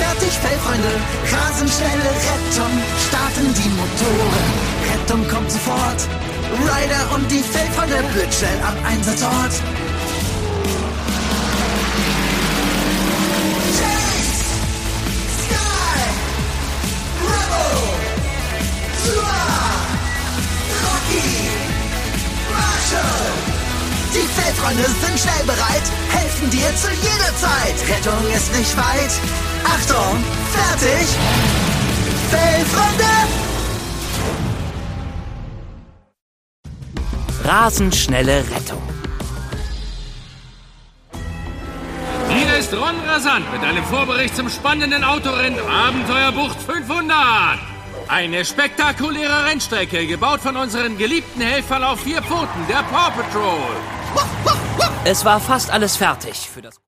fertig, Fellfreunde. Rasend schnelle Rettung, starten die Motoren. Rettung kommt sofort. Ryder und die Fellfreunde blitzschnell am Einsatzort. Chase! Sky! Rebel! Rocky! Marshall! Die Fellfreunde sind schnell bereit, helfen dir zu jeder Zeit. Rettung ist nicht weit. Achtung, fertig! Fellfreunde! Rasend schnelle Rettung. Hier ist Ron Rasant mit einem Vorbericht zum spannenden Autorennen Abenteuerbucht 500. Eine spektakuläre Rennstrecke, gebaut von unseren geliebten Helfern auf 4 Pfoten, der Paw Patrol. Es war fast alles fertig für das